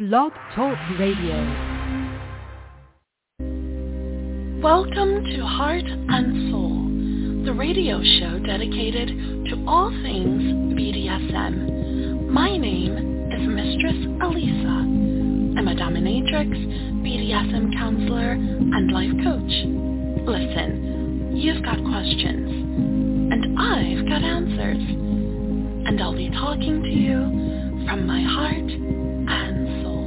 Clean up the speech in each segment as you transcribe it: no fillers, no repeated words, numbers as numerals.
Blog Talk Radio. Welcome to Heart and Soul, the radio show dedicated to all things BDSM. My name is Mistress Elisa. I'm a dominatrix, BDSM counselor, and life coach. Listen, you've got questions, and I've got answers, and I'll be talking to you from my heart and soul.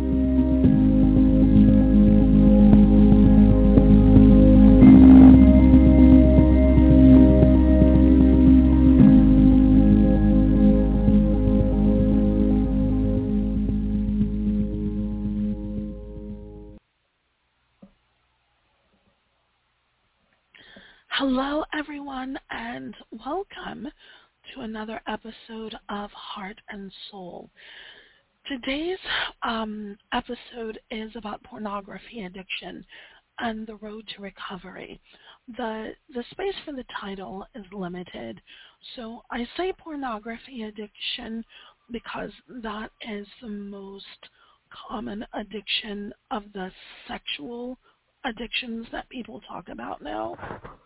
Hello, everyone, and welcome to another episode of Heart and Soul. Today's episode is about pornography addiction and the road to recovery. The space for the title is limited, so I say pornography addiction because that is the most common addiction of the sexual addictions that people talk about now.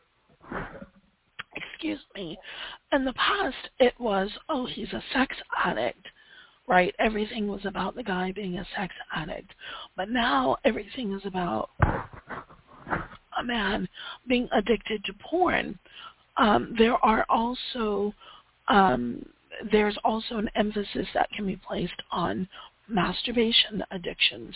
Excuse me. In the past, it was, oh, he's a sex addict, right? Everything was about the guy being a sex addict. But now everything is about a man being addicted to porn. There's also an emphasis that can be placed on masturbation addictions.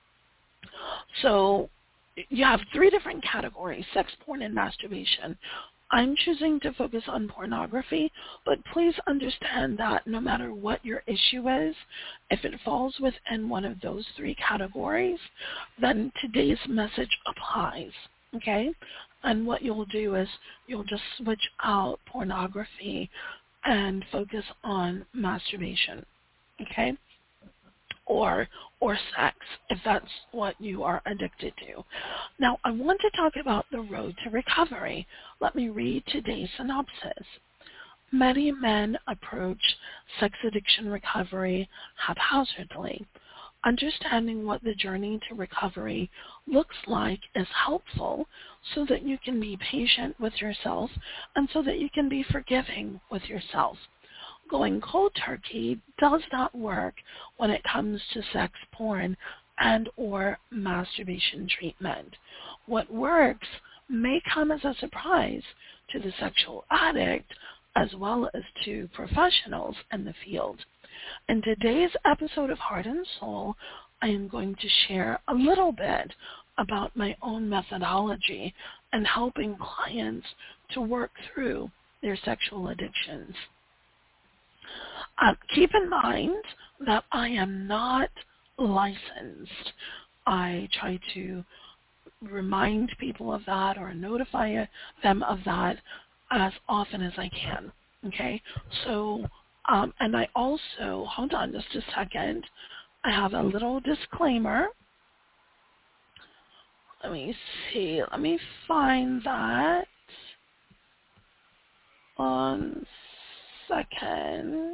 So you have three different categories: sex, porn, and masturbation. I'm choosing to focus on pornography, but please understand that no matter what your issue is, if it falls within one of those three categories, then today's message applies, okay? And what you'll do is you'll just switch out pornography and focus on masturbation, okay? Or sex, if that's what you are addicted to. Now, I want to talk about the road to recovery. Let me read today's synopsis. Many men approach sex addiction recovery haphazardly. Understanding what the journey to recovery looks like is helpful so that you can be patient with yourself and so that you can be forgiving with yourself. Going cold turkey does not work when it comes to sex, porn, and or masturbation treatment. What works may come as a surprise to the sexual addict as well as to professionals in the field. In today's episode of Heart and Soul, I am going to share a little bit about my own methodology and helping clients to work through their sexual addictions. Keep in mind that I am not licensed. I try to remind people of that or notify them of that as often as I can, okay? So, and I also, hold on just a second, I have a little disclaimer. Let me see, let me find that. 1 second.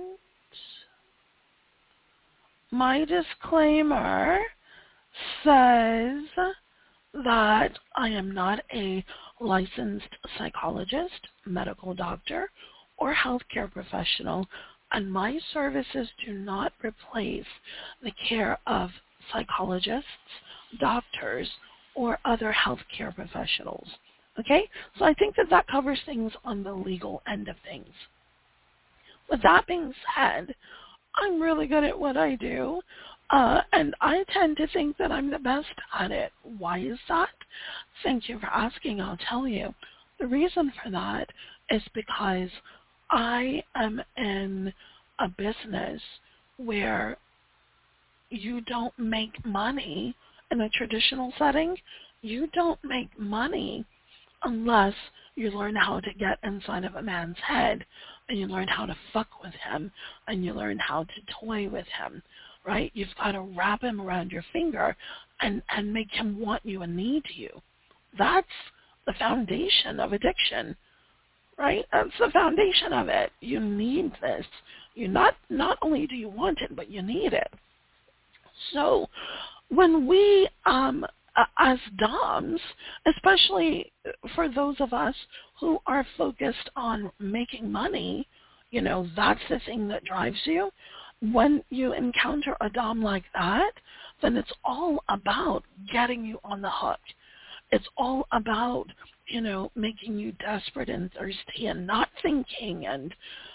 My disclaimer says that I am not a licensed psychologist, medical doctor, or healthcare professional, and my services do not replace the care of psychologists, doctors, or other healthcare professionals. Okay? So I think that covers things on the legal end of things. With that being said, I'm really good at what I do, and I tend to think that I'm the best at it. Why is that? Thank you for asking. I'll tell you. The reason for that is because I am in a business where you don't make money in a traditional setting. You don't make money unless you learn how to get inside of a man's head, and you learn how to fuck with him, and you learn how to toy with him, right? You've got to wrap him around your finger and make him want you and need you. That's the foundation of addiction, right? That's the foundation of it. You need this. You not only do you want it, but you need it. So when we, as DOMs, especially for those of us who are focused on making money, that's the thing that drives you. When you encounter a DOM like that, then it's all about getting you on the hook. It's all about, making you desperate and thirsty and not thinking and,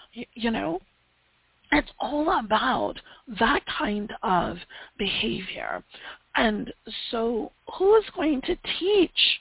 it's all about that kind of behavior. And so who is going to teach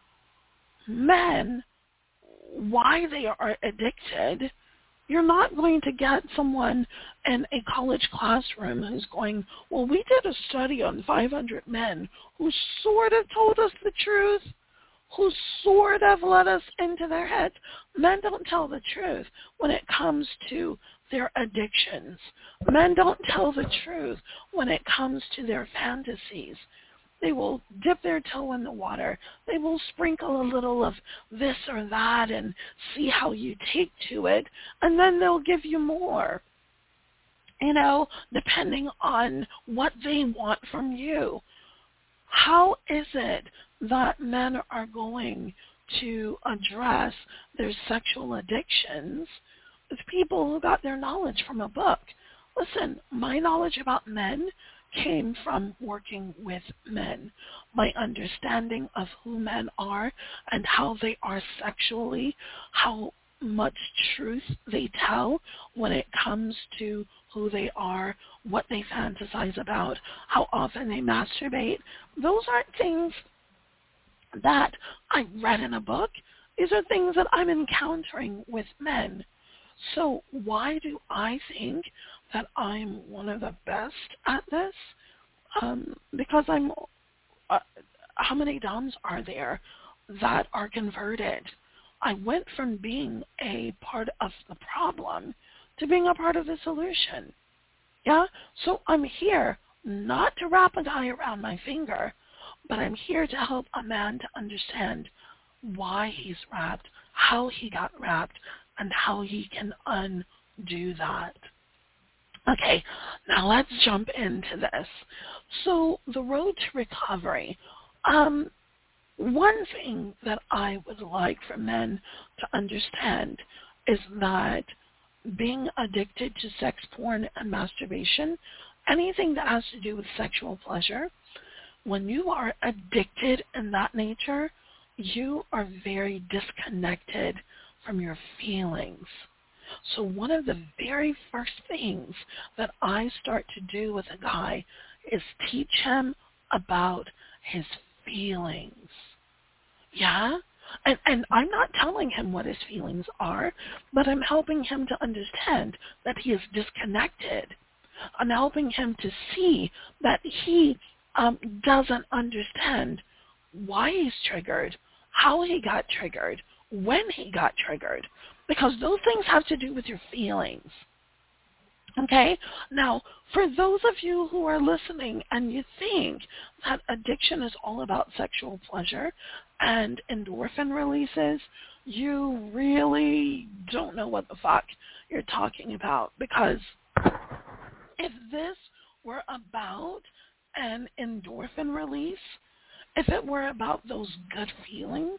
men why they are addicted? You're not going to get someone in a college classroom who's going, well, we did a study on 500 men who sort of told us the truth, who sort of let us into their heads. Men don't tell the truth when it comes to their addictions. Men don't tell the truth when it comes to their fantasies. They will dip their toe in the water. They will sprinkle a little of this or that and see how you take to it, and then they'll give you more, depending on what they want from you. How is it that men are going to address their sexual addictions with people who got their knowledge from a book? Listen, my knowledge about men came from working with men. My understanding of who men are and how they are sexually, how much truth they tell when it comes to who they are, what they fantasize about, how often they masturbate. Those aren't things that I read in a book. These are things that I'm encountering with men. So why do I think that I'm one of the best at this? Because I'm, how many DOMs are there that are converted? I went from being a part of the problem to being a part of the solution. Yeah? So I'm here not to wrap a guy around my finger, but I'm here to help a man to understand why he's wrapped, how he got wrapped, and how he can undo that. Okay, now let's jump into this. So the road to recovery. One thing that I would like for men to understand is that being addicted to sex porn and masturbation, anything that has to do with sexual pleasure, when you are addicted in that nature, you are very disconnected from your feelings. So one of the very first things that I start to do with a guy is teach him about his feelings. Yeah? And I'm not telling him what his feelings are, but I'm helping him to understand that he is disconnected. I'm helping him to see that he doesn't understand why he's triggered, how he got triggered, when he got triggered, because those things have to do with your feelings. Okay? Now, for those of you who are listening and you think that addiction is all about sexual pleasure and endorphin releases, you really don't know what the fuck you're talking about. Because if this were about an endorphin release, if it were about those good feelings,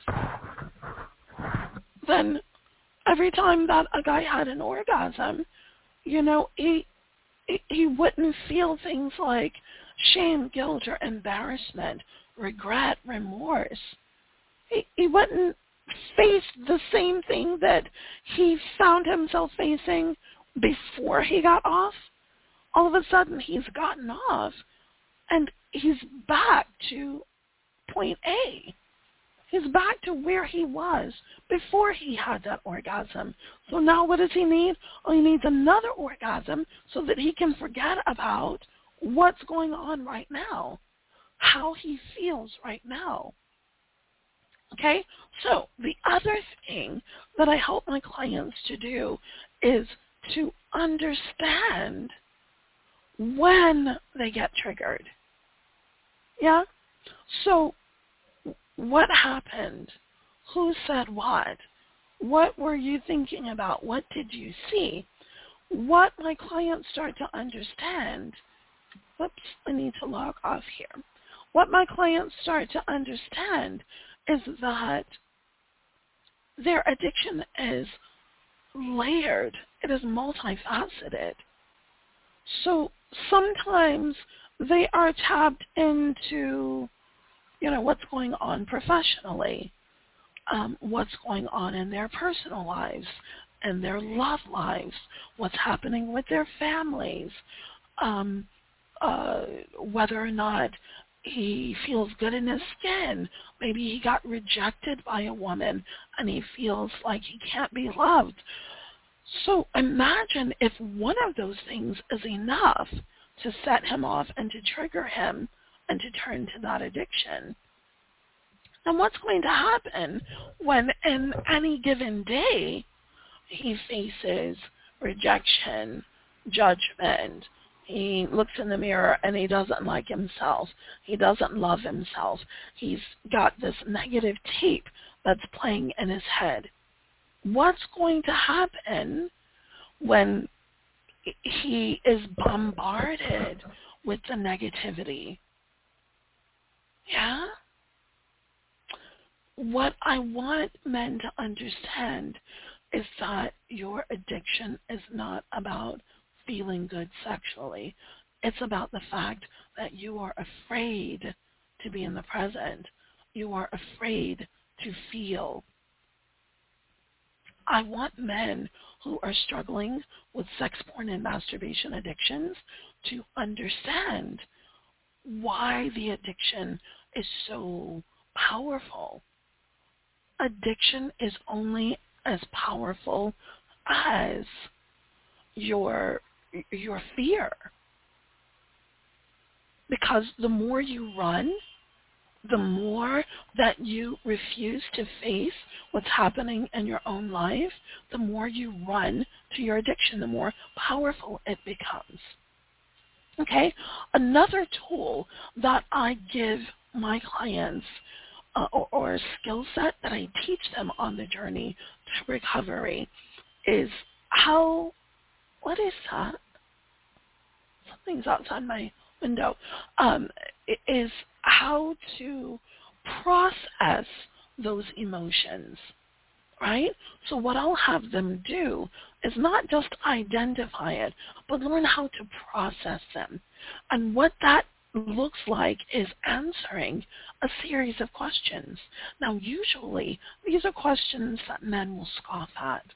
then every time that a guy had an orgasm, he wouldn't feel things like shame, guilt, or embarrassment, regret, remorse. He wouldn't face the same thing that he found himself facing before he got off. All of a sudden, he's gotten off, and he's back to point A. He's back to where he was before he had that orgasm. So now what does he need? Well, he needs another orgasm so that he can forget about what's going on right now, how he feels right now. Okay? So the other thing that I help my clients to do is to understand when they get triggered. Yeah? So what happened? Who said what? What were you thinking about? What did you see? What my clients start to understand Whoops, I need to log off here. What my clients start to understand is that their addiction is layered. It is multifaceted. So sometimes they are tapped into, what's going on professionally, what's going on in their personal lives and their love lives, what's happening with their families, whether or not he feels good in his skin. Maybe he got rejected by a woman and he feels like he can't be loved. So imagine if one of those things is enough to set him off and to trigger him and to turn to that addiction. And what's going to happen when in any given day he faces rejection, judgment, he looks in the mirror and he doesn't like himself, he doesn't love himself, he's got this negative tape that's playing in his head. What's going to happen when he is bombarded with the negativity? Yeah? What I want men to understand is that your addiction is not about feeling good sexually. It's about the fact that you are afraid to be in the present. You are afraid to feel. I want men who are struggling with sex, porn, and masturbation addictions to understand why the addiction is so powerful. Addiction is only as powerful as your fear. Because the more you run, the more that you refuse to face what's happening in your own life, the more you run to your addiction, the more powerful it becomes. Okay? Another tool that I give my clients or a skill set that I teach them on the journey to recovery is what is that? Something's outside my window. Is how to process those emotions, right? So what I'll have them do is not just identify it, but learn how to process them. And what that looks like is answering a series of questions. Now, usually, these are questions that men will scoff at.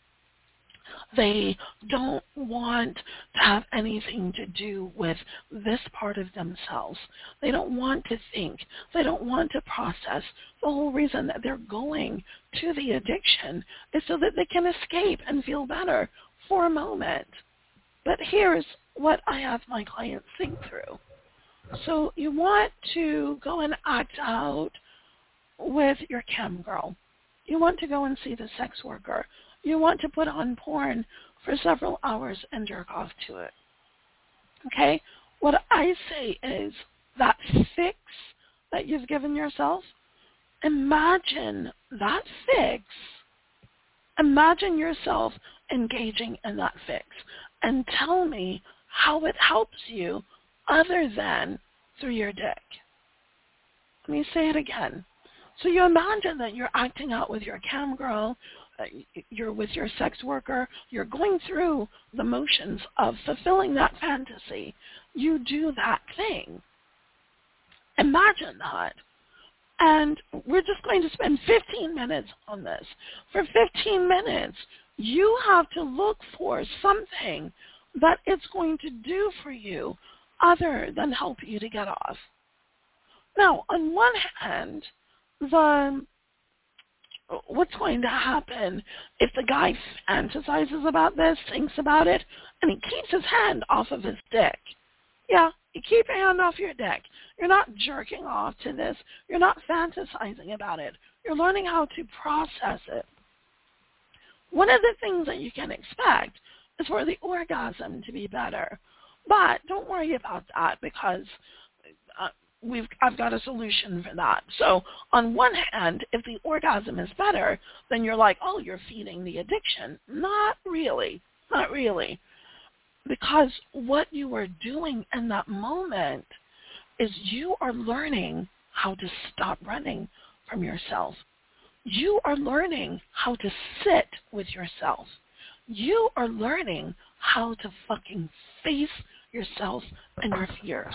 They don't want to have anything to do with this part of themselves. They don't want to think. They don't want to process. The whole reason that they're going to the addiction is so that they can escape and feel better for a moment. But here's what I have my clients think through. So you want to go and act out with your cam girl. You want to go and see the sex worker. You want to put on porn for several hours and jerk off to it. Okay? What I say is that fix that you've given yourself, imagine that fix. Imagine yourself engaging in that fix and tell me how it helps you other than through your dick. Let me say it again. So you imagine that you're acting out with your cam girl, you're with your sex worker, you're going through the motions of fulfilling that fantasy. You do that thing. Imagine that. And we're just going to spend 15 minutes on this. For 15 minutes, you have to look for something that it's going to do for you other than help you to get off. Now, on one hand, what's going to happen if the guy fantasizes about this, thinks about it, and he keeps his hand off of his dick? Yeah, you keep your hand off your dick. You're not jerking off to this. You're not fantasizing about it. You're learning how to process it. One of the things that you can expect is for the orgasm to be better. But don't worry about that because I've got a solution for that. So on one hand, if the orgasm is better, then you're like, oh, you're feeding the addiction. Not really. Not really. Because what you are doing in that moment is you are learning how to stop running from yourself. You are learning how to sit with yourself. You are learning how to fucking face yourself and your fears.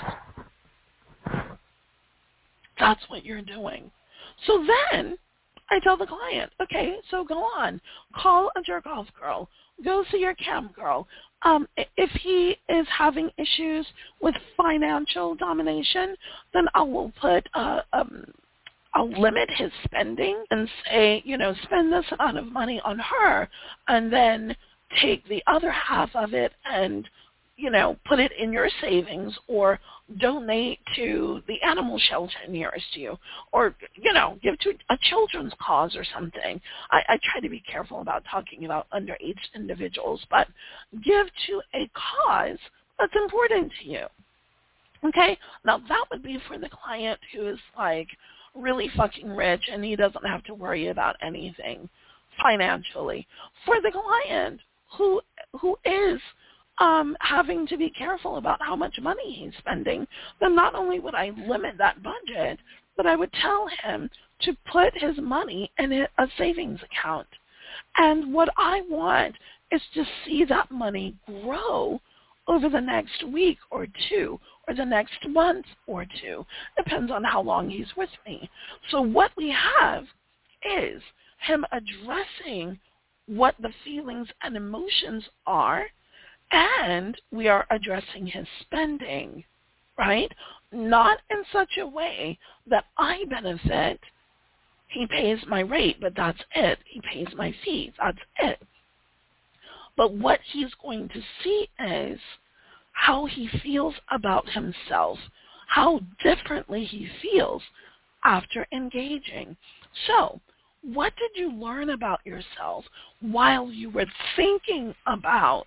That's what you're doing. So then I tell the client, okay, so go on. Call a jerk-off girl. Go see your cam girl. If he is having issues with financial domination, then I will I'll limit his spending and say, spend this amount of money on her, and then take the other half of it and, put it in your savings, or donate to the animal shelter nearest you, or, give to a children's cause or something. I try to be careful about talking about underage individuals, but give to a cause that's important to you. Okay? Now, that would be for the client who is like really fucking rich and he doesn't have to worry about anything financially. For the client who is having to be careful about how much money he's spending, then not only would I limit that budget, but I would tell him to put his money in a savings account. And what I want is to see that money grow over the next week or two, or the next month or two. Depends on how long he's with me. So what we have is him addressing what the feelings and emotions are, and we are addressing his spending, right? Not in such a way that I benefit. He pays my rate, but that's it. He pays my fees, that's it. But what he's going to see is how he feels about himself, how differently he feels after engaging. So, what did you learn about yourself while you were thinking about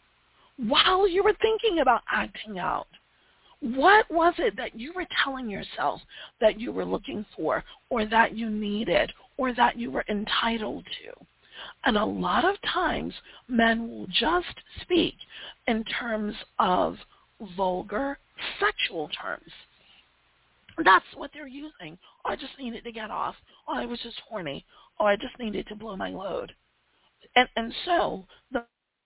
acting out? What was it that you were telling yourself that you were looking for, or that you needed, or that you were entitled to? And a lot of times, men will just speak in terms of vulgar sexual terms. That's what they're using. Oh, I just needed to get off. Oh, I was just horny. Oh, I just needed to blow my load. And so the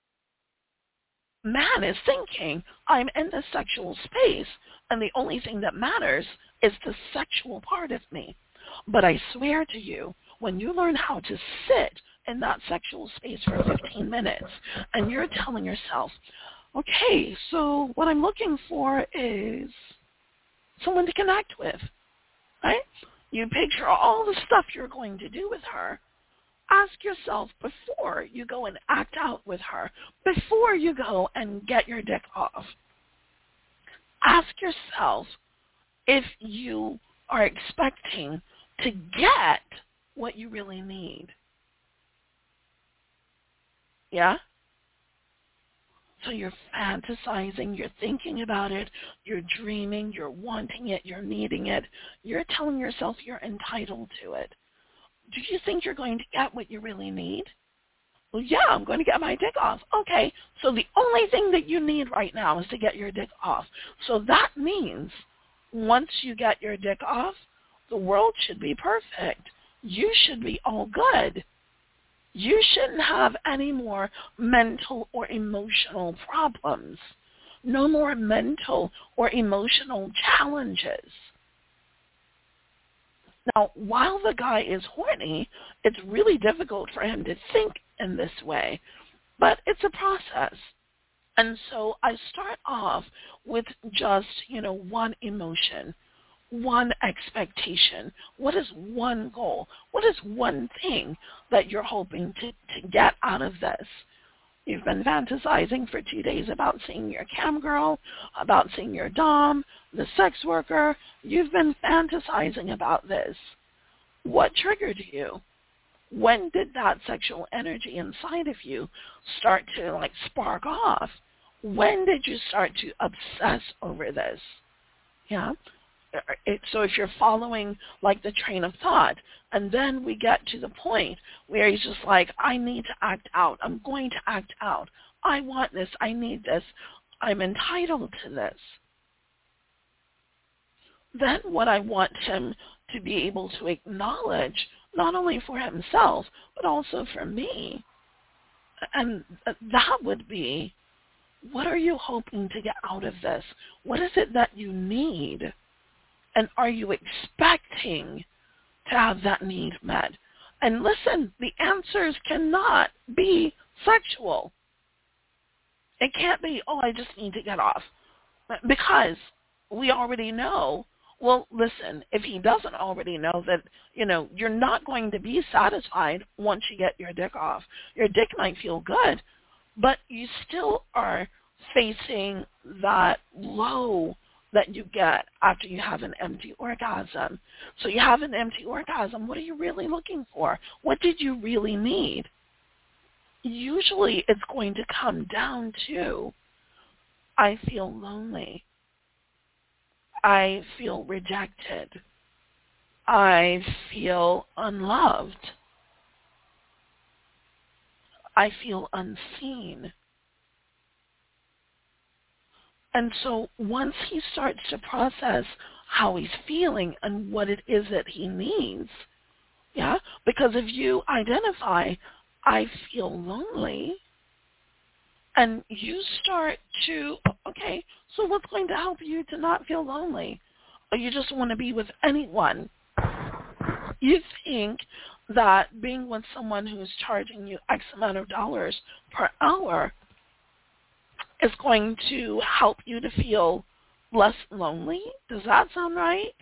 man is thinking, I'm in the sexual space, and the only thing that matters is the sexual part of me. But I swear to you, when you learn how to sit in that sexual space for 15 minutes, and you're telling yourself, okay, so what I'm looking for is someone to connect with, right? You picture all the stuff you're going to do with her. Ask yourself before you go and act out with her, before you go and get your dick off. Ask yourself if you are expecting to get what you really need. Yeah? So you're fantasizing, you're thinking about it, you're dreaming, you're wanting it, you're needing it. You're telling yourself you're entitled to it. Do you think you're going to get what you really need? Well, yeah, I'm going to get my dick off. Okay, so the only thing that you need right now is to get your dick off. So that means once you get your dick off, the world should be perfect. You should be all good. You shouldn't have any more mental or emotional problems. No more mental or emotional challenges. Now, while the guy is horny, it's really difficult for him to think in this way, but it's a process. And so I start off with just, one emotion, one expectation. What is one goal? What is one thing that you're hoping to get out of this? You've been fantasizing for 2 days about seeing your cam girl, about seeing your dom, the sex worker. You've been fantasizing about this. What triggered you? When did that sexual energy inside of you start to spark off? When did you start to obsess over this? Yeah. So if you're following the train of thought, and then we get to the point where he's just like, I need to act out. I'm going to act out. I want this, I need this, I'm entitled to this, then what I want him to be able to acknowledge, not only for himself, but also for me, and that would be, what are you hoping to get out of this? What is it that you need? And are you expecting to have that need met? And listen, the answers cannot be sexual. It can't be, oh, I just need to get off. Because we already know, well, listen, if he doesn't already know that, you're not going to be satisfied once you get your dick off. Your dick might feel good, but you still are facing that low that you get after you have an empty orgasm. So you have an empty orgasm. What are you really looking for? What did you really need? Usually it's going to come down to, I feel lonely. I feel rejected. I feel unloved. I feel unseen. And so once he starts to process how he's feeling and what it is that he needs, yeah, because if you identify, I feel lonely, and you start to, okay, so what's going to help you to not feel lonely? Or you just want to be with anyone. You think that being with someone who's charging you X amount of dollars per hour is going to help you to feel less lonely? Does that sound right?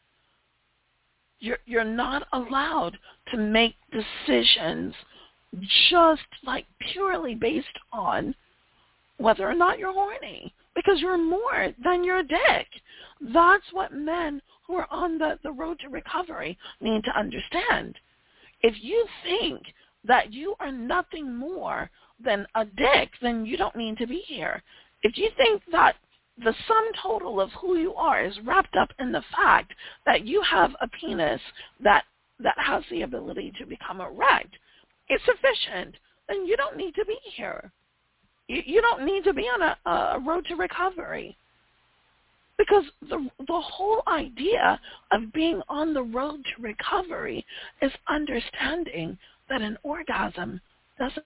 You're not allowed to make decisions just like purely based on whether or not you're horny, because you're more than your dick. That's what men who are on the road to recovery need to understand. If you think that you are nothing more than a dick, then you don't need to be here. If you think that the sum total of who you are is wrapped up in the fact that you have a penis that has the ability to become erect, it's sufficient, then you don't need to be here. You don't need to be on a road to recovery. Because the whole idea of being on the road to recovery is understanding that an orgasm doesn't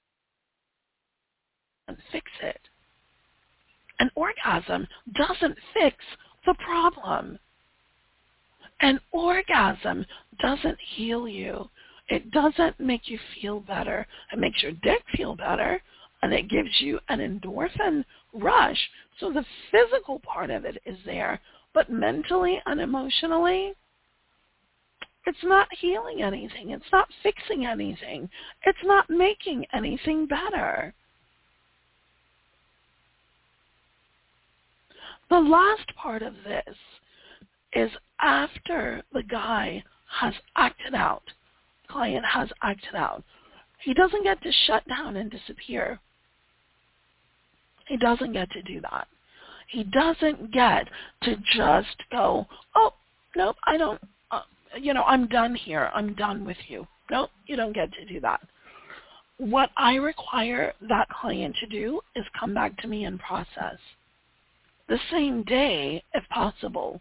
fix it. An orgasm doesn't fix the problem. An orgasm doesn't heal you. It doesn't make you feel better. It makes your dick feel better, and it gives you an endorphin rush. So the physical part of it is there, but mentally and emotionally, it's not healing anything. It's not fixing anything. It's not making anything better. The last part of this is after the guy has acted out, client has acted out, he doesn't get to shut down and disappear. He doesn't get to do that. He doesn't get to just go, oh, nope, I don't, I'm done here. I'm done with you. Nope, you don't get to do that. What I require that client to do is come back to me and process. The same day, if possible,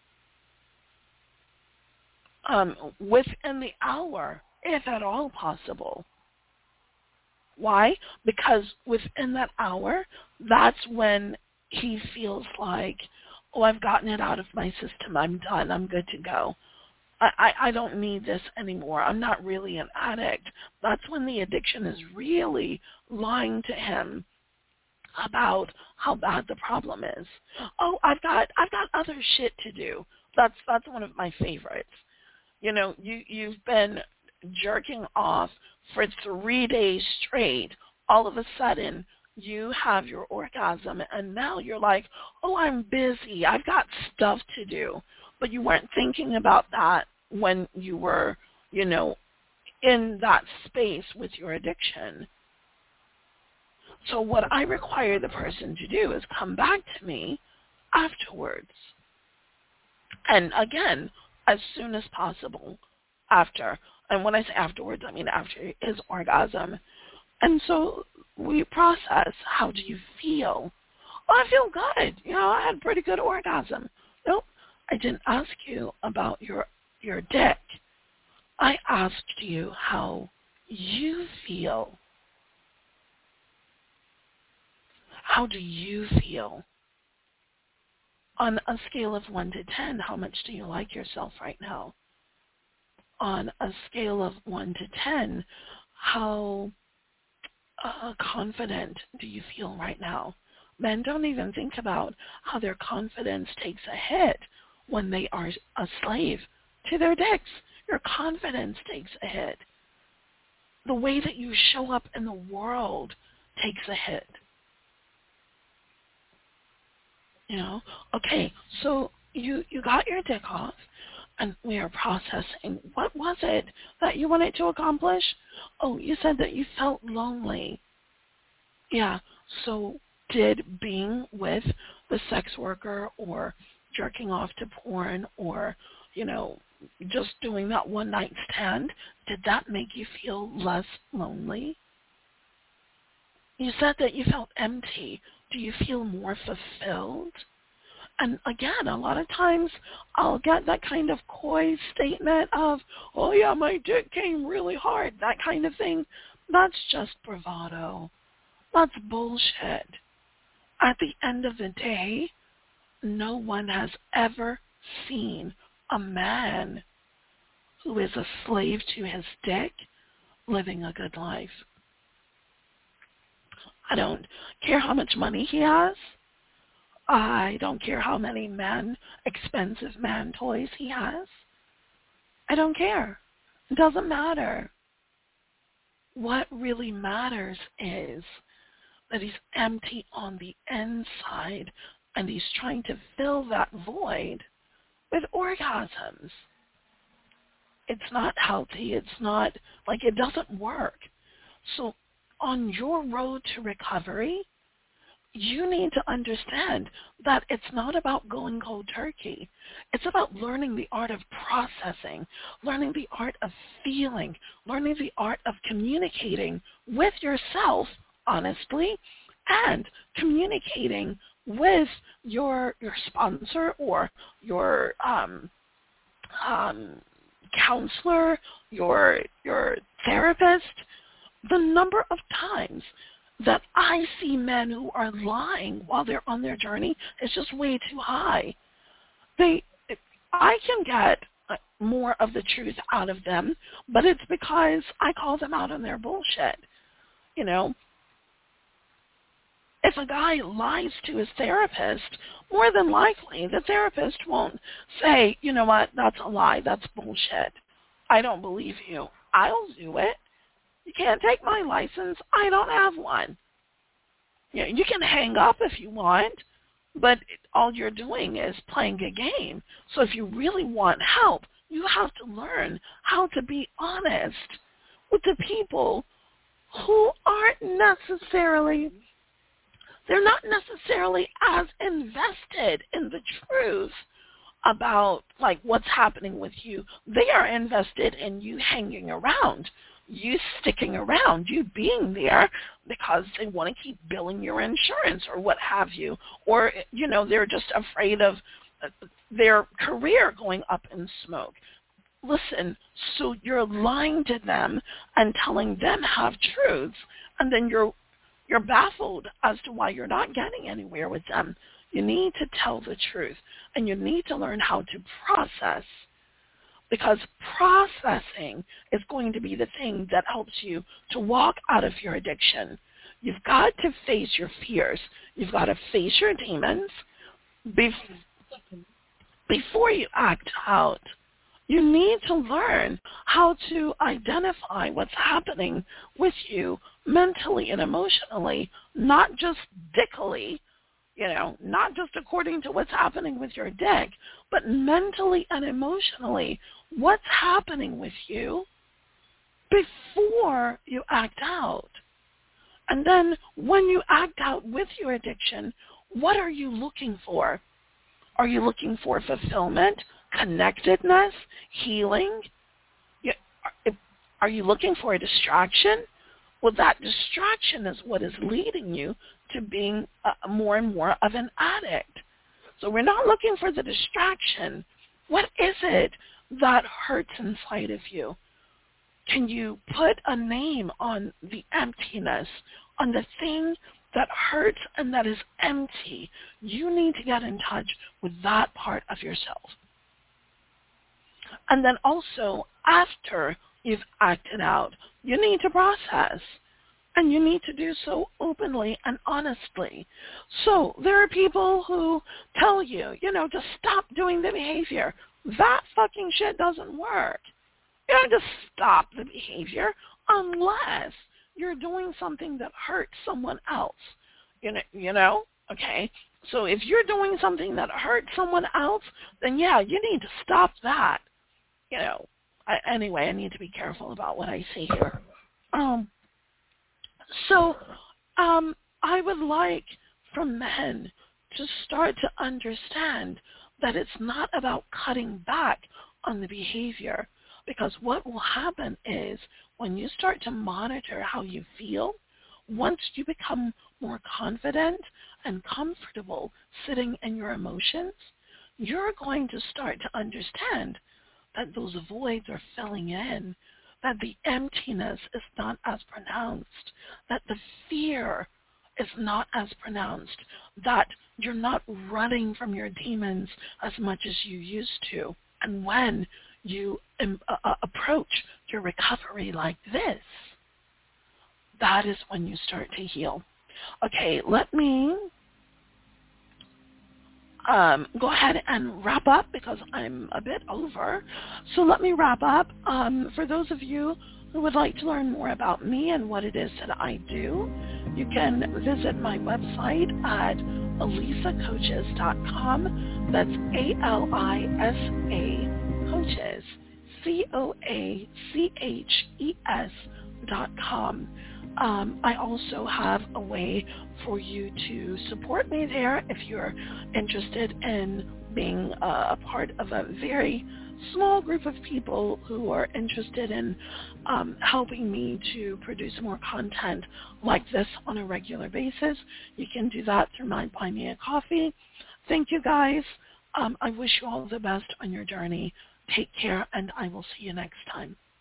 within the hour, if at all possible. Why? Because within that hour, that's when he feels like, oh, I've gotten it out of my system. I'm done. I'm good to go. I don't need this anymore. I'm not really an addict. That's when the addiction is really lying to him about how bad the problem is. Oh, I've got other shit to do. That's one of my favorites. You've been jerking off for 3 days straight. All of a sudden, you have your orgasm, and now you're like, oh, I'm busy. I've got stuff to do. But you weren't thinking about that when you were, in that space with your addiction. So what I require the person to do is come back to me afterwards. And again, as soon as possible after. And when I say afterwards, I mean after his orgasm. And so we process, how do you feel? Oh, I feel good. I had a pretty good orgasm. Nope, I didn't ask you about your dick. I asked you how you feel. How do you feel? On a scale of 1 to 10, how much do you like yourself right now? On a scale of 1 to 10, how confident do you feel right now? Men don't even think about how their confidence takes a hit when they are a slave to their dicks. Your confidence takes a hit. The way that you show up in the world takes a hit. Okay, so you got your dick off, and we are processing. What was it that you wanted to accomplish? Oh, you said that you felt lonely. Yeah, so did being with the sex worker or jerking off to porn or, just doing that one night stand, did that make you feel less lonely? You said that you felt empty. Do you feel more fulfilled? And again, a lot of times I'll get that kind of coy statement of, oh yeah, my dick came really hard, that kind of thing. That's just bravado. That's bullshit. At the end of the day, no one has ever seen a man who is a slave to his dick living a good life. I don't care how much money he has. I don't care how many expensive man toys he has. I don't care. It doesn't matter. What really matters is that he's empty on the inside and he's trying to fill that void with orgasms. It's not healthy. It's not, it doesn't work. So on your road to recovery, you need to understand that it's not about going cold turkey. It's about learning the art of processing, learning the art of feeling, learning the art of communicating with yourself, honestly, and communicating with your sponsor or your counselor, your therapist. The number of times that I see men who are lying while they're on their journey is just way too high. I can get more of the truth out of them, but it's because I call them out on their bullshit. If a guy lies to his therapist, more than likely the therapist won't say, you know what, that's a lie, that's bullshit. I don't believe you. I'll do it. You can't take my license. I don't have one. You can hang up if you want, but all you're doing is playing a game. So if you really want help, you have to learn how to be honest with the people who aren't necessarily, they're not necessarily as invested in the truth about what's happening with you. They are invested in you hanging around, you sticking around, you being there because they want to keep billing your insurance or what have you. Or, they're just afraid of their career going up in smoke. Listen, so you're lying to them and telling them half-truths, and then you're baffled as to why you're not getting anywhere with them. You need to tell the truth, and you need to learn how to process, because processing is going to be the thing that helps you to walk out of your addiction. You've got to face your fears. You've got to face your demons before you act out. You need to learn how to identify what's happening with you mentally and emotionally, not just dickily, not just according to what's happening with your dick, but mentally and emotionally, what's happening with you before you act out. And then when you act out with your addiction, what are you looking for? Are you looking for fulfillment, connectedness, healing? Are you looking for a distraction? Well, that distraction is what is leading you to being more and more of an addict. So we're not looking for the distraction. What is it that hurts inside of you? Can you put a name on the emptiness, on the thing that hurts and that is empty? You need to get in touch with that part of yourself. And then also, after you've acted out, you need to process. And you need to do so openly and honestly. So there are people who tell you, to stop doing the behavior. That fucking shit doesn't work. You don't just stop the behavior unless you're doing something that hurts someone else. Okay? So if you're doing something that hurts someone else, then yeah, you need to stop that. Anyway, I need to be careful about what I say here. So I would like for men to start to understand that it's not about cutting back on the behavior, because what will happen is when you start to monitor how you feel, once you become more confident and comfortable sitting in your emotions, you're going to start to understand that those voids are filling in, that the emptiness is not as pronounced, that the fear is not as pronounced, that you're not running from your demons as much as you used to. And when you approach your recovery like this, that is when you start to heal. Okay, let me go ahead and wrap up because I'm a bit over. So let me wrap up. For those of you who would like to learn more about me and what it is that I do, you can visit my website at alisacoaches.com. That's ALISA Coaches, COACHES.com. I also have a way for you to support me there if you're interested in being a part of a very small group of people who are interested in helping me to produce more content like this on a regular basis. You can do that through my Buy Me a Coffee. Thank you, guys. I wish you all the best on your journey. Take care, and I will see you next time.